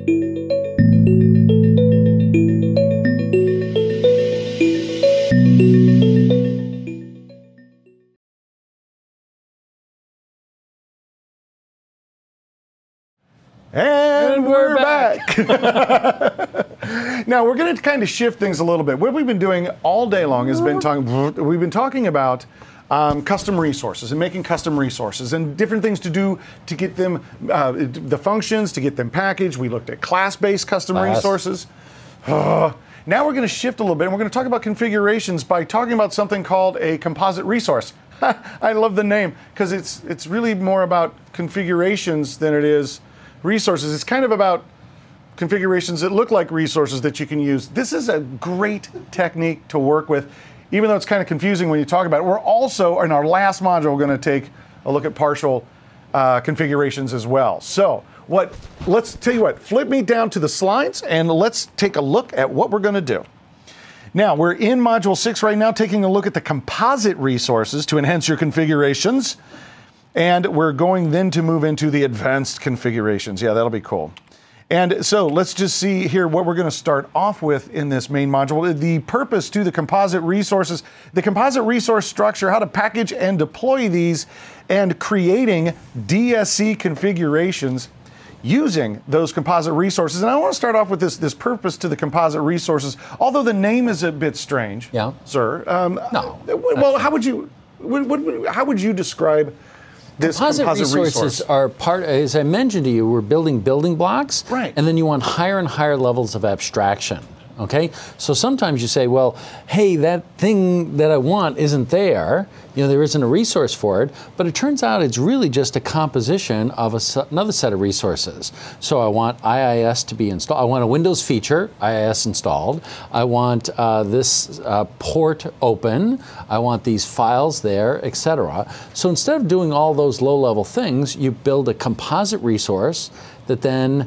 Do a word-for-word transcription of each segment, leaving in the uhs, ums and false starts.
And we're back. Now we're going to kind of shift things a little bit. What we've been doing all day long has been talking. We've been talking about um, custom resources and making custom resources and different things to do to get them uh, the functions to get them packaged. We looked at class-based custom class. resources. Uh, now we're going to shift a little bit. And we're going to talk about configurations by talking about something called a composite resource. I love the name because it's it's really more about configurations than it is resources. It's kind of about configurations that look like resources that you can use. This is a great technique to work with, even though it's kind of confusing when you talk about it. We're also, in our last module, going to take a look at partial uh, configurations as well. So, what? Let's tell you what, flip me down to the slides and let's take a look at what we're going to do. Now, we're in Module six right now, taking a look at the composite resources to enhance your configurations. And we're going then to move into the advanced configurations. Yeah, that'll be cool. And so let's just see here what we're going to start off with in this main module. The purpose to the composite resources, the composite resource structure, how to package and deploy these, and creating D S C configurations using those composite resources. And I want to start off with this, this purpose to the composite resources, although the name is a bit strange, yeah. sir. Um, no. Well, how would you, what, what, how would you describe This composite, composite resources resource. are part, as I mentioned to you, we're building building blocks, right. and then you want higher and higher levels of abstraction, okay? So sometimes you say, well, hey, that thing that I want isn't there, you know, there isn't a resource for it, but it turns out it's really just a composition of a, another set of resources. So I want I I S to be installed, I want a Windows feature, I I S installed, I want uh, this uh, port open, I want these files there, et cetera. So instead of doing all those low-level things, you build a composite resource that then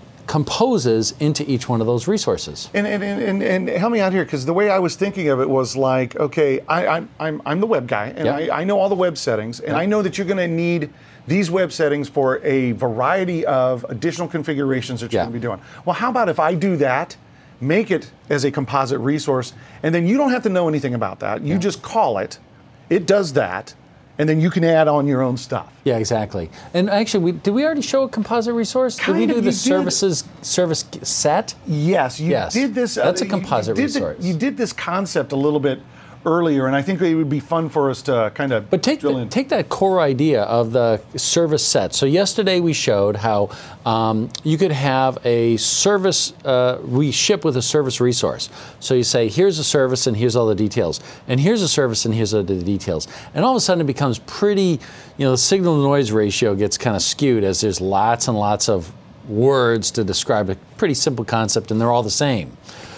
composes into each one of those resources. And and, and, and help me out here, because the way I was thinking of it was like, okay, I, I, I'm I'm the web guy, and yep. I, I know all the web settings, and yep. I know that you're going to need these web settings for a variety of additional configurations that you're yep. going to be doing. Well, how about if I do that, make it as a composite resource, and then you don't have to know anything about that. You yep. just call it, it does that, and then you can add on your own stuff. Yeah, exactly. And actually, we, did we already show a composite resource? Kind did we do of, the did. services service set? Yes, you yes. did this. That's uh, a composite you did resource. The, you did this concept a little bit earlier, and I think it would be fun for us to kind of But take, drill the, in. take that core idea of the service set. So yesterday we showed how um, you could have a service, uh, we ship with a service resource. So you say, here's a service and here's all the details. And here's a service and here's all the details. And all of a sudden it becomes pretty, you know, the signal-to-noise ratio gets kind of skewed as there's lots and lots of words to describe a pretty simple concept, and they're all the same.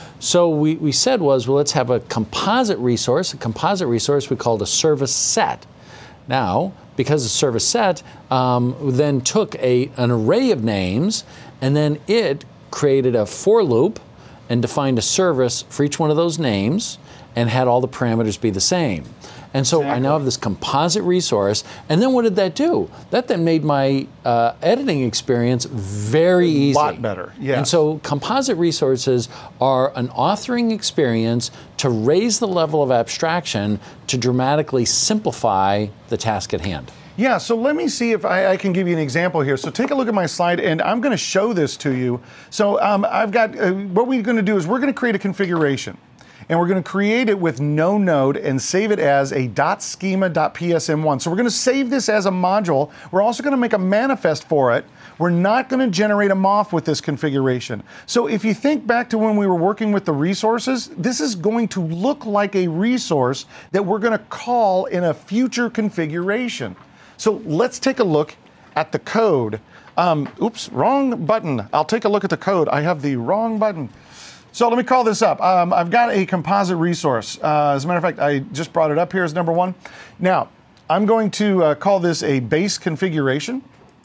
So we, we said was, well, let's have a composite resource. A composite resource we called a service set. Now, because the service set um, then took a, an array of names, and then it created a for loop and defined a service for each one of those names and had all the parameters be the same. And so exactly. I now have this composite resource. And then what did that do? That then made my uh, editing experience very easy. A lot better, yes. And so composite resources are an authoring experience to raise the level of abstraction to dramatically simplify the task at hand. Yeah, so let me see if I, I can give you an example here. So take a look at my slide, and I'm going to show this to you. So um, I've got, uh, what we're going to do is we're going to create a configuration. And we're going to create it with no node and save it as a .schema.P S M one. So we're going to save this as a module. We're also going to make a manifest for it. We're not going to generate a M O F with this configuration. So if you think back to when we were working with the resources, this is going to look like a resource that we're going to call in a future configuration. So let's take a look at the code. Um, oops, wrong button. I'll take a look at the code. I have the wrong button. So let me call this up. Um, I've got a composite resource. Uh, as a matter of fact, I just brought it up here as number one. Now, I'm going to uh, call this a base configuration.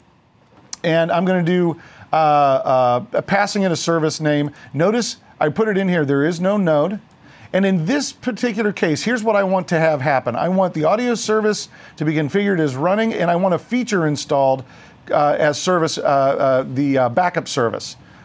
And I'm going to do uh, uh, passing in a service name. Notice I put it in here. There is no node. And in this particular case, here's what I want to have happen. I want the audio service to be configured as running, and I want a feature installed uh, as service, uh, uh, the uh, backup service.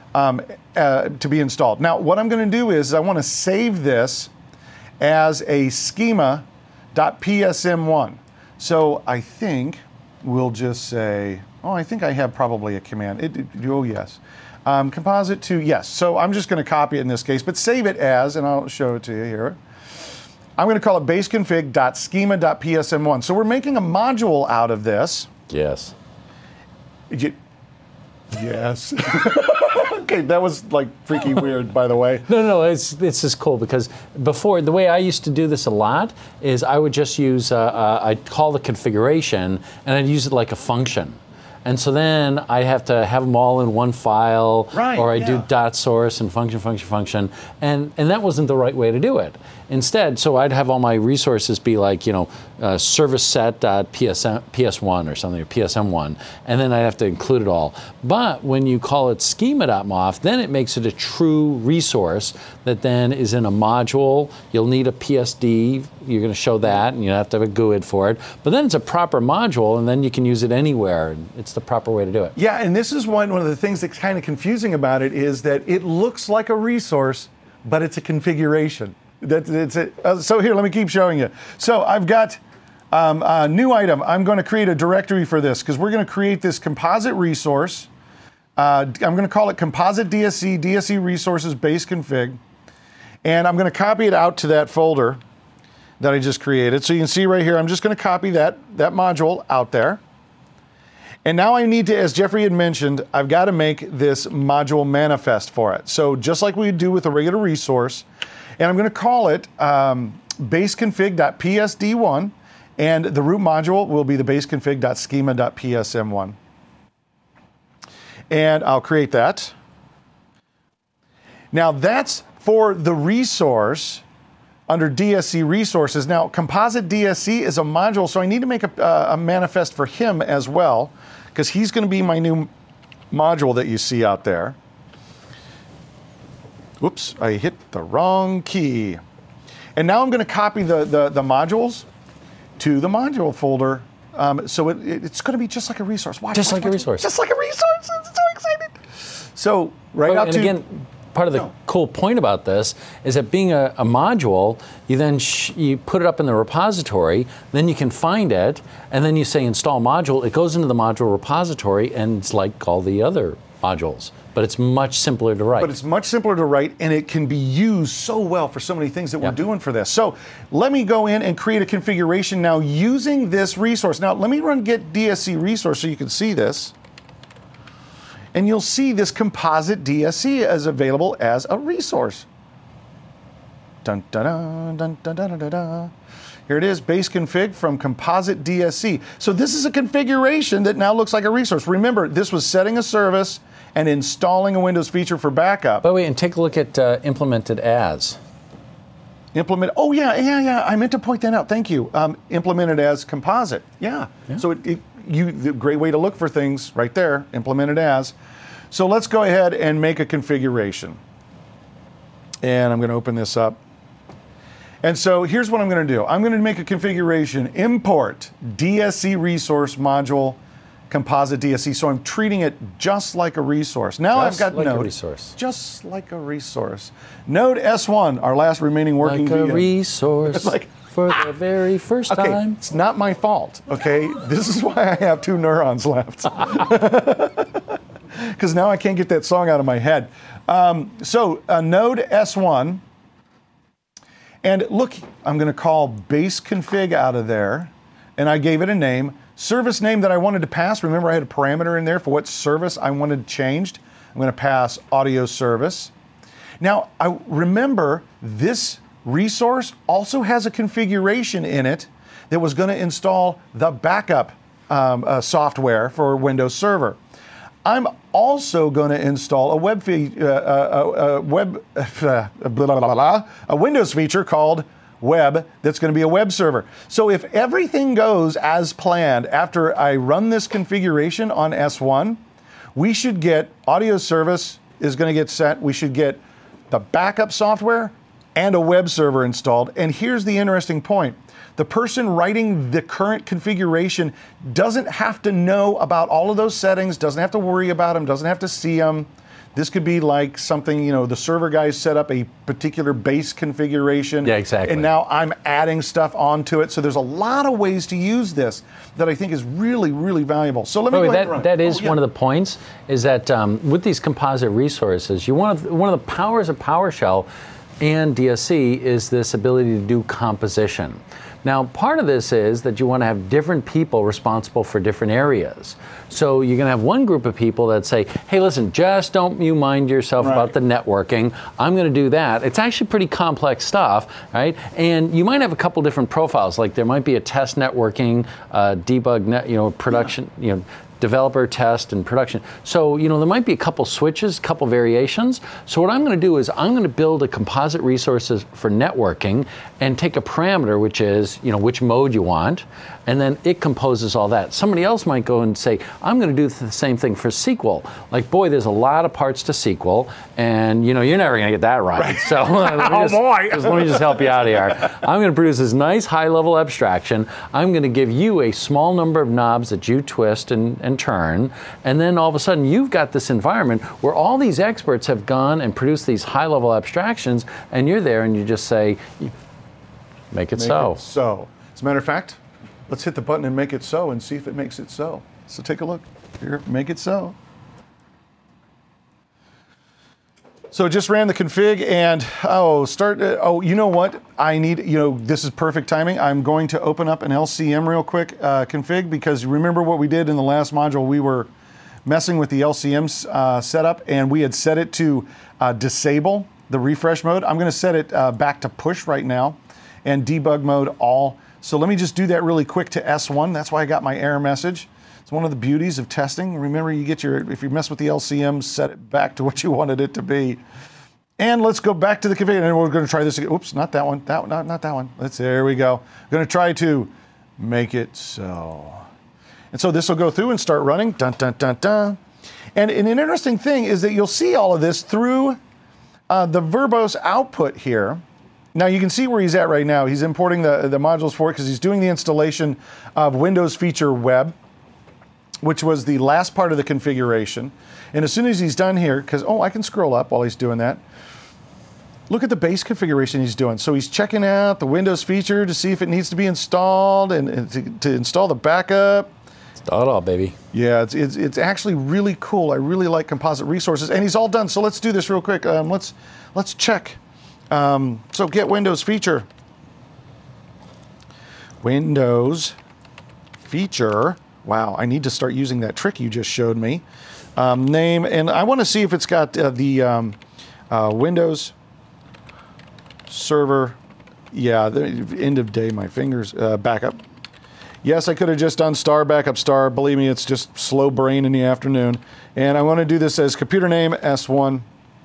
um, uh, to be installed. Now, what I'm going to do is I want to save this as a schema dot P S M one. So I think we'll just say, oh, I think I have probably a command. It, it, oh, yes. Um, composite to, yes. So I'm just going to copy it in this case, but save it as, and I'll show it to you here. I'm going to call it baseconfig dot schema dot P S M one. So we're making a module out of this. Yes. You, yes. Okay, that was like freaky weird, by the way. No, no, it's it's just cool because before, the way I used to do this a lot is I would just use, uh, uh, I'd call the configuration and I'd use it like a function. And so then I have to have them all in one file, right, or I yeah. do dot source and function, function, function, and and that wasn't the right way to do it. Instead, so I'd have all my resources be like, you know, uh, service set dot P S one or something, or P S M one, and then I have to include it all. But when you call it schema dot M O F, then it makes it a true resource that then is in a module. You'll need a P S D. You're going to show that, and you have to have a G U I D for it. But then it's a proper module, and then you can use it anywhere. It's the proper way to do it. Yeah, and this is one, one of the things that's kind of confusing about it is that it looks like a resource, but it's a configuration. That, it's a, uh, so here, let me keep showing you. So I've got um, a new item. I'm going to create a directory for this because we're going to create this composite resource. Uh, I'm going to call it composite D S C, D S C resources base config. And I'm going to copy it out to that folder that I just created. So you can see right here, I'm just going to copy that, that module out there. And now I need to, as Jeffrey had mentioned, I've got to make this module manifest for it. So just like we do with a regular resource, and I'm going to call it um, baseconfig dot P S D one, and the root module will be the baseconfig dot schema dot P S M one. And I'll create that. Now that's for the resource under D S C resources. Now, composite D S C is a module, so I need to make a, uh, a manifest for him as well, because he's going to be my new module that you see out there. Whoops, I hit the wrong key. And now I'm going to copy the, the, the modules to the module folder. Um, so it, it's going to be just like a resource. Watch, Just watch, like a watch. resource. Just like a resource. I'm so excited. So right Oh, out and to... again, part of the No. cool point about this is that being a, a module, you then sh you put it up in the repository, then you can find it, and then you say install module. It goes into the module repository, and it's like all the other modules, but it's much simpler to write. But it's much simpler to write, and it can be used so well for so many things that Yep. we're doing for this. So let me go in and create a configuration now using this resource. Now let me run get D S C resource so you can see this. And you'll see this composite D S C is available as a resource. Dun, dun, dun, dun, dun, dun, dun, dun. Here it is, base config from composite D S C. So this is a configuration that now looks like a resource. Remember, this was setting a service and installing a Windows feature for backup. By the way, and take a look at uh, implemented as. Implement, oh yeah, yeah, yeah, I meant to point that out, thank you. Um, implemented as composite, yeah. Yeah. So it, it, you, the great way to look for things right there, implemented as. So let's go ahead and make a configuration. And I'm gonna open this up. And so here's what I'm gonna do. I'm gonna make a configuration, import D S C resource module, composite D S C. So I'm treating it just like a resource. Now Just I've got like a Node. resource. Just like a resource. Node S one, our last remaining working Like a V M. resource Like- for the very first Okay, time. it's not my fault, okay? This is why I have two neurons left. Because now I can't get that song out of my head. Um, so, uh, Node S one. And look, I'm going to call base config out of there. And I gave it a name. Service name that I wanted to pass. Remember, I had a parameter in there for what service I wanted changed. I'm going to pass audio service. Now, I remember this resource also has a configuration in it that was going to install the backup um, uh, software for Windows Server. I'm also going to install a web fee, uh, uh, uh, web uh, blah, blah, blah, blah, a Windows feature called Web that's going to be a web server. So if everything goes as planned after I run this configuration on S one, we should get audio service is going to get set. We should get the backup software and a web server installed. And here's the interesting point. The person writing the current configuration doesn't have to know about all of those settings, doesn't have to worry about them, doesn't have to see them. This could be like something, you know, the server guys set up a particular base configuration. Yeah, exactly. And now I'm adding stuff onto it. So there's a lot of ways to use this that I think is really, really valuable. So let me By the go way, ahead and run that, it. that is Oh, yeah. one of the points, is that um, with these composite resources, you want to, one of the powers of PowerShell and D S C is this ability to do composition. Now, part of this is that you want to have different people responsible for different areas. So you're going to have one group of people that say, hey, listen, just don't you mind yourself Right. about the networking. I'm going to do that. It's actually pretty complex stuff, right? And you might have a couple different profiles. Like there might be a test networking, uh, debug, net, you know, production, you know, developer, test, and production. So, you know, there might be a couple switches, a couple variations. So what I'm going to do is I'm going to build a composite resources for networking and take a parameter, which is, you know, which mode you want, and then it composes all that. Somebody else might go and say, I'm going to do the same thing for S Q L. Like, boy, there's a lot of parts to S Q L, and, you know, you're never going to get that right. right. So let me oh, just, boy. just, let me just help you out here. I'm going to produce this nice high-level abstraction. I'm going to give you a small number of knobs that you twist and, and turn, and then all of a sudden you've got this environment where all these experts have gone and produced these high-level abstractions, and you're there and you just say, make it Make so. it so. As a matter of fact, let's hit the button and make it so and see if it makes it so. So take a look. Here, make it so. So just ran the config and, oh, start, uh, oh, you know what? I need, you know, this is perfect timing. I'm going to open up an L C M real quick uh, config, because remember what we did in the last module? We were messing with the L C M uh, setup, and we had set it to uh, disable the refresh mode. I'm going to set it uh, back to push right now, and debug mode all. So let me just do that really quick to S one. That's why I got my error message. It's one of the beauties of testing. Remember, you get your, if you mess with the L C M, set it back to what you wanted it to be. And let's go back to the config, and we're going to try this again. Oops, not that one. That not not that one. Let's. There we go. Going to try to make it so. And so this will go through and start running. Dun dun dun dun. And, and an interesting thing is that you'll see all of this through uh, the verbose output here. Now you can see where he's at right now. He's importing the, the modules for it because he's doing the installation of Windows Feature Web, which was the last part of the configuration. And as soon as he's done here, because, oh, I can scroll up while he's doing that. Look at the base configuration he's doing. So he's checking out the Windows feature to see if it needs to be installed and, and to, to install the backup. Install it all, baby. Yeah, it's, it's, it's actually really cool. I really like composite resources. And he's all done. So let's do this real quick. Um, let's, let's check. Um, so get Windows feature. Windows feature. Wow, I need to start using that trick you just showed me. Um, name, and I want to see if it's got uh, the um, uh, Windows Server. Yeah, the end of day, my fingers, uh, backup. Yes, I could have just done star backup star. Believe me, it's just slow brain in the afternoon. And I want to do this as computer name S one.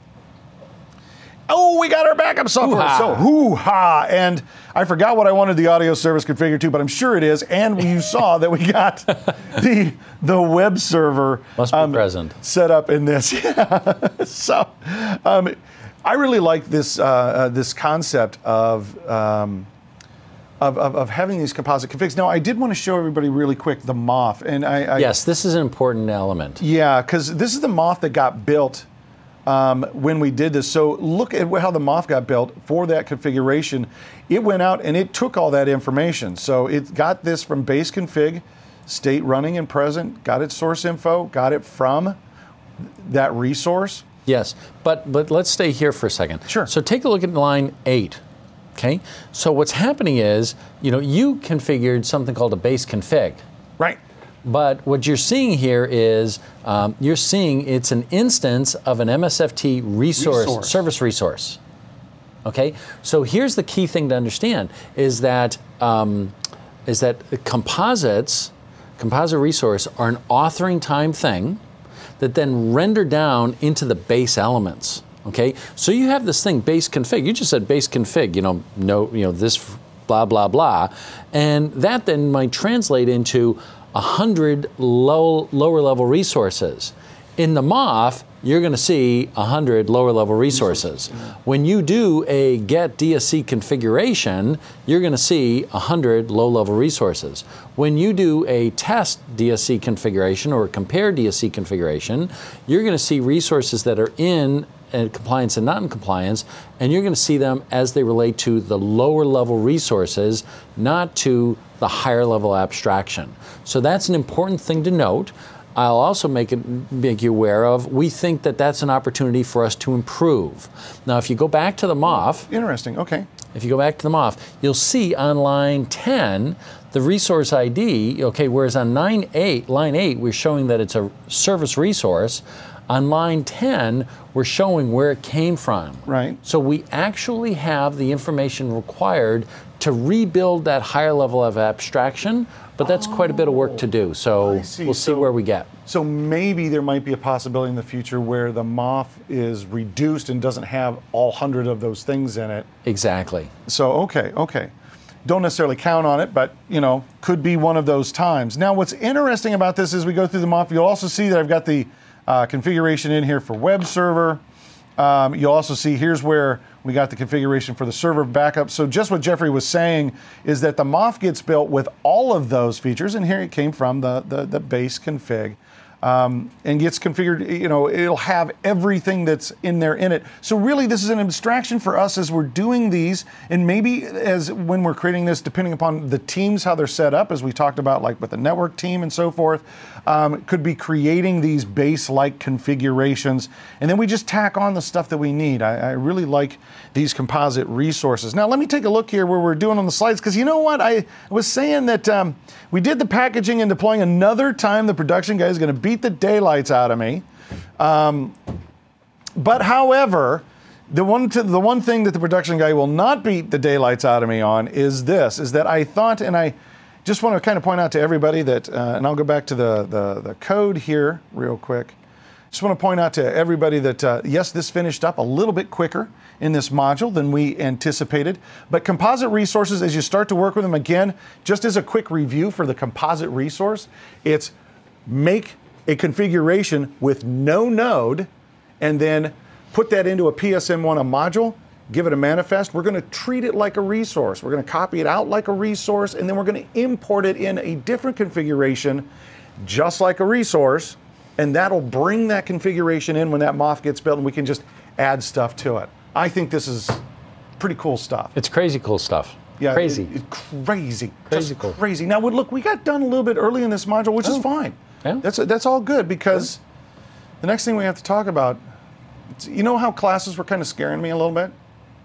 Oh, we got our backup software. Hoo-ha. So, hoo-ha. And I forgot what I wanted the audio service configured to, but I'm sure it is. And you saw that we got the the web server Must be um, present. set up in this. Yeah. So, um, I really like this uh, uh, this concept of, um, of, of of having these composite configs. Now, I did want to show everybody really quick the M O F, and I, I Yes, this is an important element. yeah, because this is the M O F that got built um, when we did this. So look at how the M O F got built for that configuration. It went out and it took all that information. So it got this from base config, state running and present, got its source info, got it from that resource. Yes, but but let's stay here for a second. Sure. So take a look at line eight. Okay. So what's happening is, you know, you configured something called a base config. Right. But what you're seeing here is um, you're seeing it's an instance of an M S F T resource, Resource. service resource. Okay. So here's the key thing to understand is that um, is that composites, composite resource are an authoring time thing that then render down into the base elements. Okay, so you have this thing base config. You just said base config. You know, no, you know this, blah blah blah, and that then might translate into a hundred low lower level resources. In the M O F, you're going to see one hundred lower level resources. When you do a get D S C configuration, you're going to see one hundred low level resources. When you do a test D S C configuration or compare D S C configuration, you're going to see resources that are in uh, compliance and not in compliance, and you're going to see them as they relate to the lower level resources, not to the higher level abstraction. So that's an important thing to note. I'll also make it make you aware of, we think that that's an opportunity for us to improve. Now, if you go back to the M O F, Interesting, okay. if you go back to the M O F, you'll see on line ten, the resource I D, okay, whereas on line eight, line eight, we're showing that it's a service resource. On line ten, we're showing where it came from. Right. So we actually have the information required to rebuild that higher level of abstraction, but that's quite a bit of work to do. So see. we'll see So- where we get. So maybe there might be a possibility in the future where the M O F is reduced and doesn't have all one hundred of those things in it. Exactly. So, okay, okay. Don't necessarily count on it, but, you know, could be one of those times. Now, what's interesting about this as we go through the M O F, you'll also see that I've got the uh, configuration in here for web server. Um, you'll also see here's where we got the configuration for the server backup. So just what Jeffrey was saying is that the M O F gets built with all of those features, and here it came from the, the, the base config. Um, and gets configured, you know, it'll have everything that's in there in it. So really this is an abstraction for us as we're doing these, and maybe as when we're creating this, depending upon the teams, how they're set up, as we talked about, like with the network team and so forth, um, could be creating these base-like configurations, and then we just tack on the stuff that we need. I, I really like these composite resources. Now let me take a look here where we're doing on the slides, because you know what, I was saying that um, we did the packaging and deploying. Another time the production guy is going to beat the daylights out of me. Um, but however, the one, t- the one thing that the production guy will not beat the daylights out of me on is this, is that I thought, and I just want to kind of point out to everybody that, uh, and I'll go back to the, the, the code here real quick. Just want to point out to everybody that, uh, yes, this finished up a little bit quicker in this module than we anticipated. But composite resources, as you start to work with them, again, just as a quick review for the composite resource, it's make a configuration with no node and then put that into a P S M one, a module, give it a manifest. We're going to treat it like a resource. We're going to copy it out like a resource, and then we're going to import it in a different configuration, just like a resource, and that'll bring that configuration in when that M O F gets built, and we can just add stuff to it. I think this is pretty cool stuff. It's crazy cool stuff. Yeah, Crazy. it- it's crazy. Crazy Just cool. crazy. Now, look, we got done a little bit early in this module, which is Oh. fine. Yeah. That's that's all good, because the next thing we have to talk about, it's- you know how classes were kind of scaring me a little bit?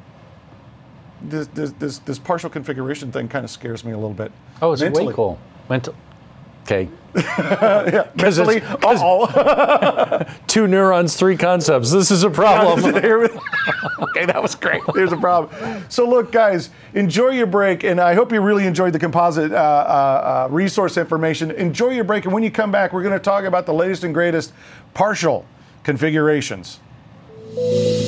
This this this, this partial configuration thing kind of scares me a little bit. Oh, it's mentally. way cool. Mental. Okay. Yeah, mentally. it's- 'cause- Uh-oh. Two neurons, three concepts. This is a problem. Okay, that was great. There's a problem. So look, guys, enjoy your break, and I hope you really enjoyed the composite uh, uh, uh, resource information. Enjoy your break, and when you come back, we're going to talk about the latest and greatest partial configurations.